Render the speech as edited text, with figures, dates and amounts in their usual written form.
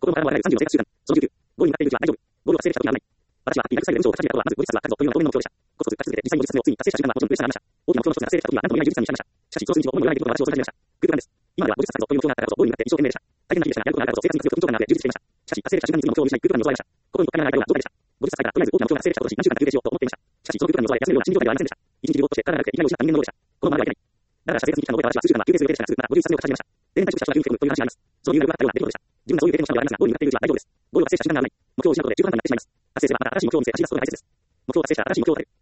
供からもらえる30の生活習慣。その19。ゴールに向かっているうちは大丈夫。ゴールを達成したことにはならない。私は、リラックスサイドで文章を書き始めた頃は、まず、50冊は書くぞというのが当面の目標でした。コツコツ書き続けて、実際に50冊目をついに達成した瞬間はもちろん嬉しさがありました。大きな目標の一つが達成できた時には何とも言えない充実感に浸りました。しかし、その数日を主に言わないということが私を支え始めました。グーグルなんです。今では50冊書くぞという目標があったからこそ、ゴールに向かって一生懸命でした。大変な日々でしたが、やることがあるからこそ生活に強く緊張感があって充実していました。しかし、達成できた瞬間に次の目標を見失い、グーグルに襲われました。心にとっかめがないことは状態でした。50冊書いたら、とりあえず大きな目標が達成できたことし、何週間か休憩しようと思っていました。しかし、そのグーグルに襲われ、休めるような心理状態ではありませんでした。一日中ぼーっとして、体がなくて、いきなり失った人間のようでした。このままではいけない。だから、生活に来たのを覚えた私は数週間は休憩する予定でしたが、すぐまた51冊目を書き始めました。定年退職者人が急に来るという話があります。その理由がよくあったような出来事でした。自分がそういう経験をしたのではありますが、ゴールに向かっているうちは大丈夫です。ゴールを達成した瞬間がない。目標を失うことで中途半端になってしまいます。達成すればまた新しい目標を見つけ、走り出すことが大切です。目標を達成したら新しい目標を立てる。